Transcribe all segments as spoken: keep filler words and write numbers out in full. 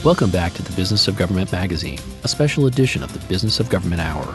Welcome back to the Business of Government magazine, a special edition of the Business of Government Hour.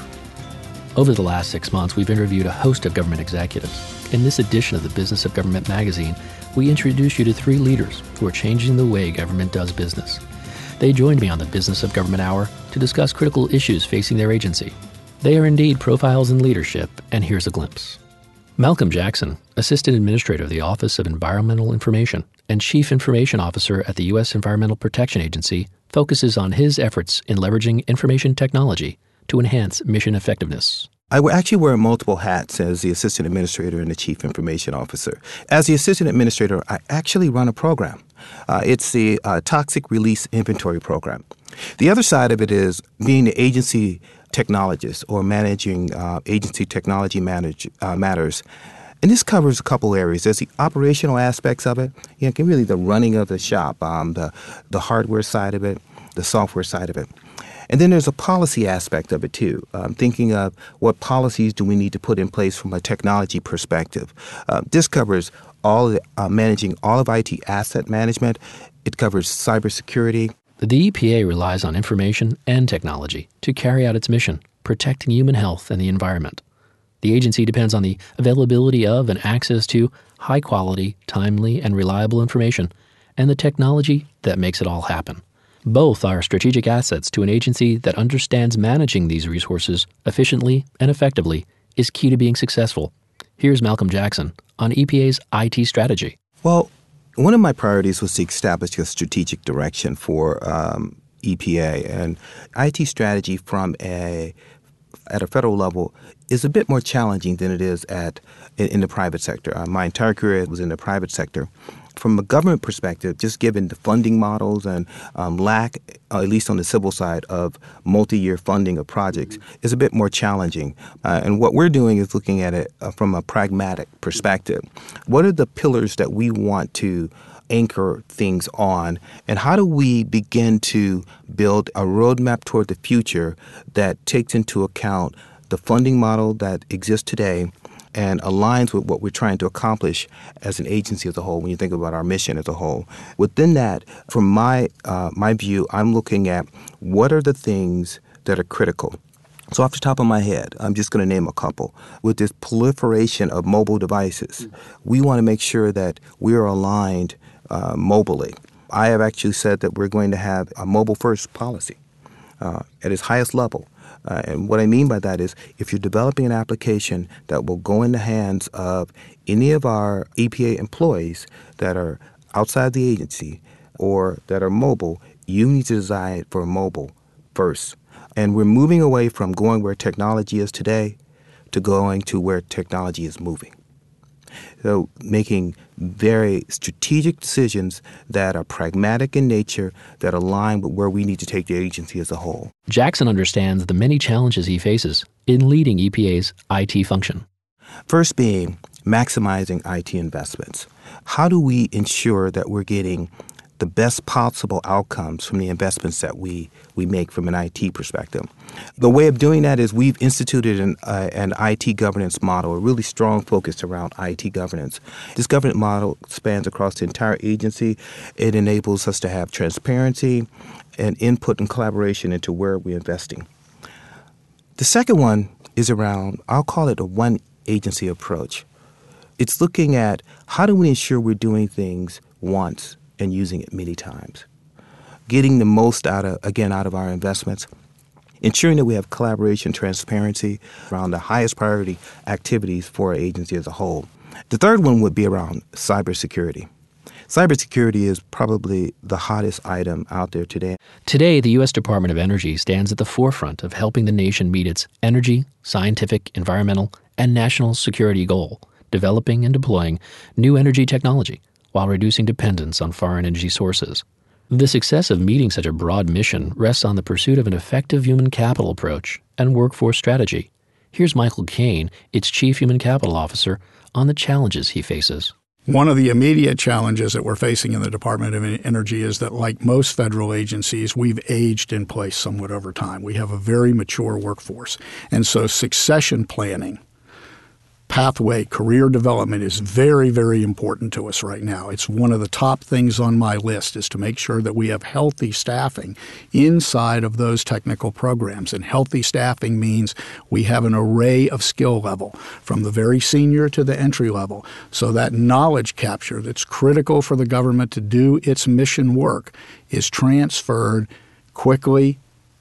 Over the last six months, we've interviewed a host of government executives. In this edition of the Business of Government magazine, we introduce you to three leaders who are changing the way government does business. They joined me on the Business of Government Hour to discuss critical issues facing their agency. They are indeed profiles in leadership, and here's a glimpse. Malcolm Jackson, Assistant Administrator of the Office of Environmental Information and Chief Information Officer at the U S Environmental Protection Agency, focuses on his efforts in leveraging information technology to enhance mission effectiveness. I actually wear multiple hats as the Assistant Administrator and the Chief Information Officer. As the Assistant Administrator, I actually run a program. Uh, it's the uh, Toxic Release Inventory Program. The other side of it is being the agency technologist or managing uh, agency technology manage, uh, matters. And this covers a couple areas. There's the operational aspects of it, you know, really the running of the shop, um, the, the hardware side of it, the software side of it. And then there's a policy aspect of it, too. Um, thinking of what policies do we need to put in place from a technology perspective. Uh, this covers all the, uh, managing all of I T asset management. It covers cybersecurity. The E P A relies on information and technology to carry out its mission, protecting human health and the environment. The agency depends on the availability of and access to high-quality, timely, and reliable information, and the technology that makes it all happen. Both are strategic assets to an agency that understands managing these resources efficiently and effectively is key to being successful. Here's Malcolm Jackson on E P A's I T strategy. Well, one of my priorities was to establish a strategic direction for um, E P A, and I T strategy from a at a federal level is a bit more challenging than it is at in, in the private sector. Uh, my entire career was in the private sector. From a government perspective, just given the funding models and um, lack, uh, at least on the civil side, of multi-year funding of projects, is a bit more challenging. Uh, and what we're doing is looking at it uh, from a pragmatic perspective. What are the pillars that we want to anchor things on, and how do we begin to build a roadmap toward the future that takes into account the funding model that exists today and aligns with what we're trying to accomplish as an agency as a whole, when you think about our mission as a whole. Within that, from my uh, my view, I'm looking at what are the things that are critical. So off the top of my head, I'm just going to name a couple. With this proliferation of mobile devices, we want to make sure that we are aligned uh, mobilely. I have actually said that we're going to have a mobile-first policy uh, at its highest level. Uh, and what I mean by that is if you're developing an application that will go in the hands of any of our E P A employees that are outside the agency or that are mobile, you need to design it for mobile first. And we're moving away from going where technology is today to going to where technology is moving. So making very strategic decisions that are pragmatic in nature, that align with where we need to take the agency as a whole. Jackson understands the many challenges he faces in leading E P A's I T function. First being maximizing I T investments. How do we ensure that we're getting the best possible outcomes from the investments that we, we make from an I T perspective? The way of doing that is we've instituted an, uh, an I T governance model, a really strong focus around I T governance. This governance model spans across the entire agency. It enables us to have transparency and input and collaboration into where we're investing. The second one is around, I'll call it a one agency approach. It's looking at how do we ensure we're doing things once and using it many times, getting the most out of, again, out of our investments, ensuring that we have collaboration, transparency around the highest priority activities for our agency as a whole. The third one would be around cybersecurity. Cybersecurity is probably the hottest item out there today. Today, the U S Department of Energy stands at the forefront of helping the nation meet its energy, scientific, environmental, and national security goal, developing and deploying new energy technology while reducing dependence on foreign energy sources. The success of meeting such a broad mission rests on the pursuit of an effective human capital approach and workforce strategy. Here's Michael Kane, its Chief Human Capital Officer, on the challenges he faces. One of the immediate challenges that we're facing in the Department of Energy is that, like most federal agencies, we've aged in place somewhat over time. We have a very mature workforce. And so succession planning, pathway, career development is very, very important to us right now. It's one of the top things on my list is to make sure that we have healthy staffing inside of those technical programs. And healthy staffing means we have an array of skill level from the very senior to the entry level. So that knowledge capture that's critical for the government to do its mission work is transferred quickly,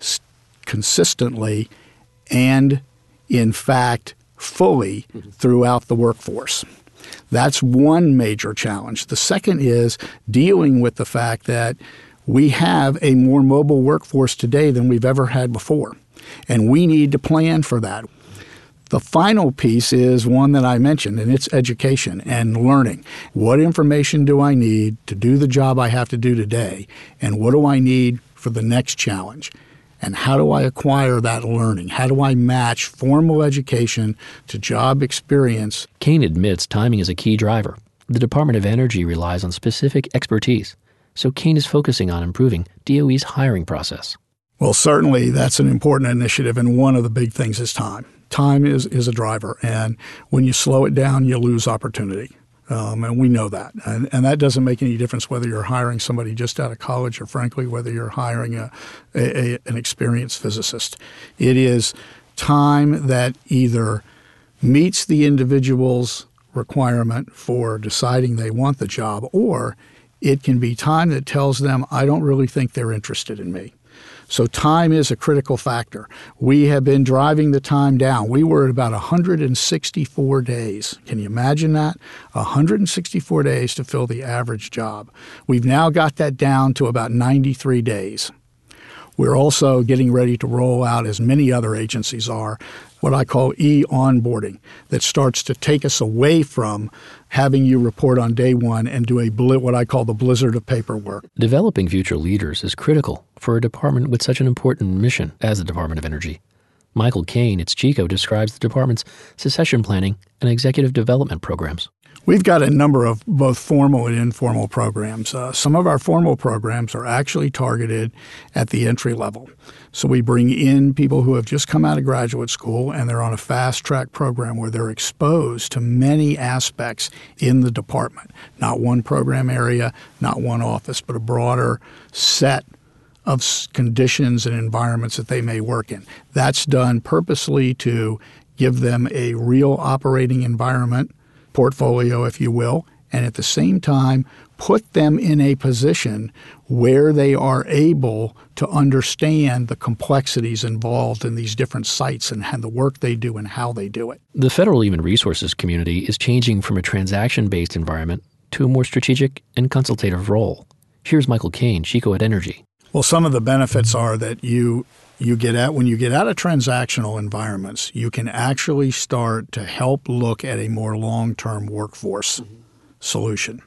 consistently, and in fact, fully throughout the workforce. That's one major challenge. The second is dealing with the fact that we have a more mobile workforce today than we've ever had before, and we need to plan for that. The final piece is one that I mentioned, and it's education and learning. What information do I need to do the job I have to do today, and what do I need for the next challenge? And how do I acquire that learning? How do I match formal education to job experience? Kane admits timing is a key driver. The Department of Energy relies on specific expertise, so Kane is focusing on improving D O E's hiring process. Well, certainly that's an important initiative, and one of the big things is time. Time is, is a driver, and when you slow it down, you lose opportunity. Um, and we know that. And, and that doesn't make any difference whether you're hiring somebody just out of college or, frankly, whether you're hiring a, a, a, an experienced physicist. It is time that either meets the individual's requirement for deciding they want the job, or it can be time that tells them, I don't really think they're interested in me. So time is a critical factor. We have been driving the time down. We were at about one hundred sixty-four days. Can you imagine that? one hundred sixty-four days to fill the average job. We've now got that down to about ninety-three days. We're also getting ready to roll out, as many other agencies are, what I call e-onboarding, that starts to take us away from having you report on day one and do a bl- what I call the blizzard of paperwork. Developing future leaders is critical for a department with such an important mission as the Department of Energy. Michael Kane, its Chico, describes the department's succession planning and executive development programs. We've got a number of both formal and informal programs. Uh, some of our formal programs are actually targeted at the entry level. So we bring in people who have just come out of graduate school, and they're on a fast-track program where they're exposed to many aspects in the department. Not one program area, not one office, but a broader set of conditions and environments that they may work in. That's done purposely to give them a real operating environment, portfolio, if you will, and at the same time put them in a position where they are able to understand the complexities involved in these different sites and the work they do and how they do it. The federal human resources community is changing from a transaction-based environment to a more strategic and consultative role. Here's Michael Kane, Chico at Energy. Well, some of the benefits are that you you get out when you get out of transactional environments, you can actually start to help look at a more long-term workforce mm-hmm. solution.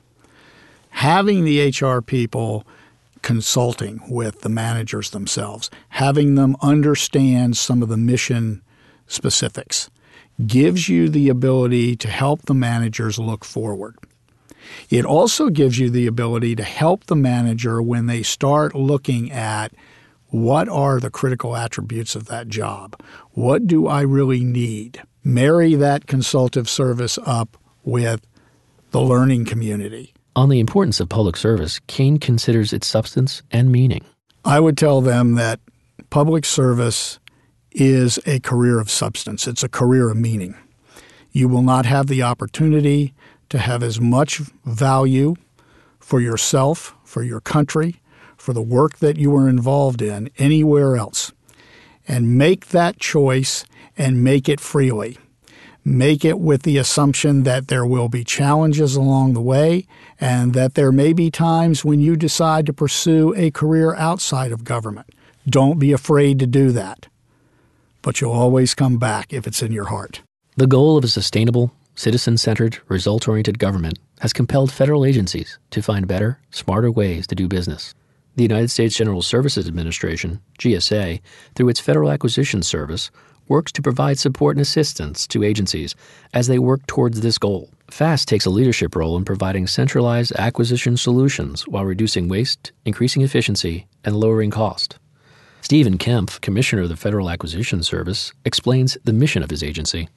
Having the H R people consulting with the managers themselves, having them understand some of the mission specifics, gives you the ability to help the managers look forward. It also gives you the ability to help the manager when they start looking at what are the critical attributes of that job? What do I really need? Marry that consultative service up with the learning community. On the importance of public service, Kane considers its substance and meaning. I would tell them that public service is a career of substance. It's a career of meaning. You will not have the opportunity to have as much value for yourself, for your country, for the work that you are involved in anywhere else. And make that choice and make it freely. Make it with the assumption that there will be challenges along the way and that there may be times when you decide to pursue a career outside of government. Don't be afraid to do that. But you'll always come back if it's in your heart. The goal of a sustainable, citizen-centered, result-oriented government has compelled federal agencies to find better, smarter ways to do business. The United States General Services Administration, G S A, through its Federal Acquisition Service, works to provide support and assistance to agencies as they work towards this goal. FAST takes a leadership role in providing centralized acquisition solutions while reducing waste, increasing efficiency, and lowering cost. Stephen Kempf, Commissioner of the Federal Acquisition Service, explains the mission of his agency.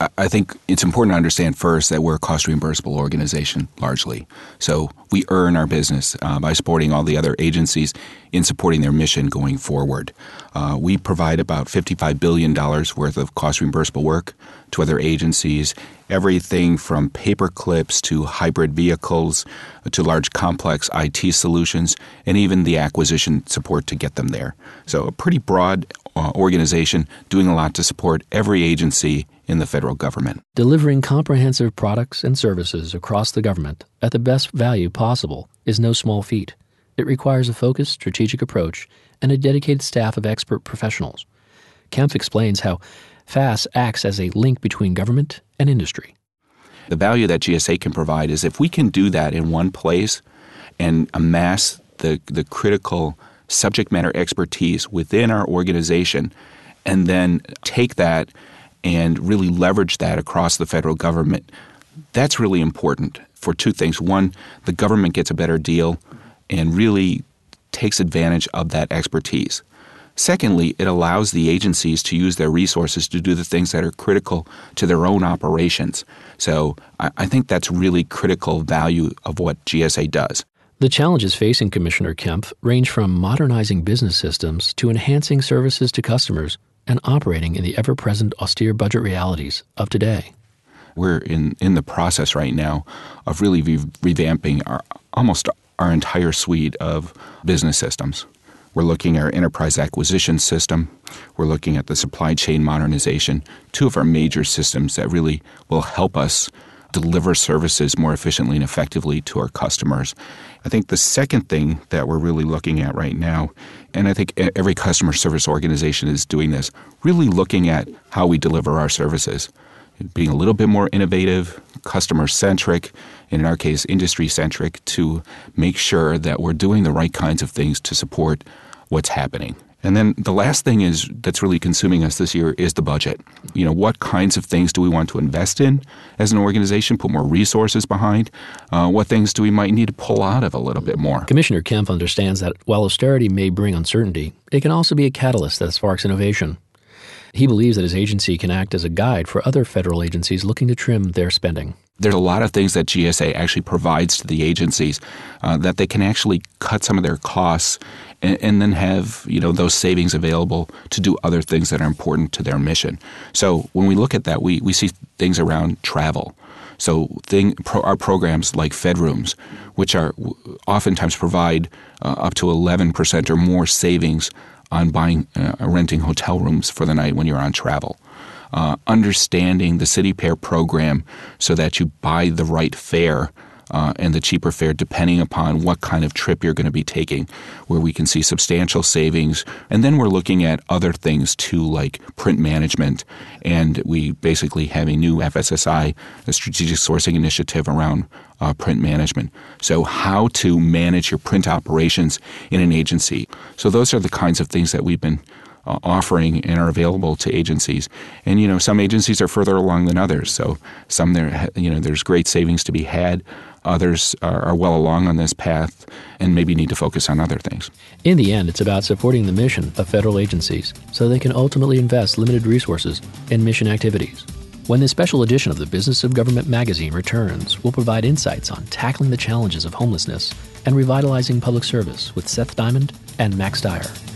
I think it's important to understand first that we're a cost reimbursable organization largely. So we earn our business uh, by supporting all the other agencies in supporting their mission going forward. Uh, we provide about fifty-five billion dollars worth of cost reimbursable work to other agencies, everything from paper clips to hybrid vehicles to large complex I T solutions, and even the acquisition support to get them there. So a pretty broad uh, organization doing a lot to support every agency in the federal government. Delivering comprehensive products and services across the government at the best value possible is no small feat. It requires a focused, strategic approach and a dedicated staff of expert professionals. Kempf explains how F A S acts as a link between government and industry. The value that G S A can provide is if we can do that in one place and amass the, the critical subject matter expertise within our organization and then take that and really leverage that across the federal government, that's really important for two things. One, the government gets a better deal and really takes advantage of that expertise. Secondly, it allows the agencies to use their resources to do the things that are critical to their own operations. So I, I think that's really critical value of what G S A does. The challenges facing Commissioner Kempf range from modernizing business systems to enhancing services to customers and operating in the ever-present austere budget realities of today. We're in, in the process right now of really re- revamping our, almost our entire suite of business systems. We're looking at our enterprise acquisition system. We're looking at the supply chain modernization, two of our major systems that really will help us deliver services more efficiently and effectively to our customers. I think the second thing that we're really looking at right now, and I think every customer service organization is doing this, really looking at how we deliver our services, being a little bit more innovative, customer-centric, and in our case, industry-centric, to make sure that we're doing the right kinds of things to support what's happening. And then the last thing is that's really consuming us this year is the budget. You know, what kinds of things do we want to invest in as an organization, put more resources behind? Uh, what things do we might need to pull out of a little bit more? Commissioner Kempf understands that while austerity may bring uncertainty, it can also be a catalyst that sparks innovation. He believes that his agency can act as a guide for other federal agencies looking to trim their spending. There's a lot of things that G S A actually provides to the agencies uh, that they can actually cut some of their costs and, and then have, you know, those savings available to do other things that are important to their mission. So when we look at that, we, we see things around travel. So thing, pro, our programs like FedRooms, which are oftentimes provide uh, up to eleven percent or more savings on buying, uh, renting hotel rooms for the night when you're on travel. Uh, understanding the City Pair program so that you buy the right fare uh, and the cheaper fare depending upon what kind of trip you're going to be taking, where we can see substantial savings. And then we're looking at other things too, like print management. And we basically have a new F S S I, a strategic sourcing initiative around uh, print management. So how to manage your print operations in an agency. So those are the kinds of things that we've been Uh, offering and are available to agencies. And, you know, some agencies are further along than others. So some there, you know, there's great savings to be had. Others are, are well along on this path and maybe need to focus on other things. In the end, it's about supporting the mission of federal agencies so they can ultimately invest limited resources in mission activities. When this special edition of the Business of Government magazine returns, we'll provide insights on tackling the challenges of homelessness and revitalizing public service with Seth Diamond and Max Dyer.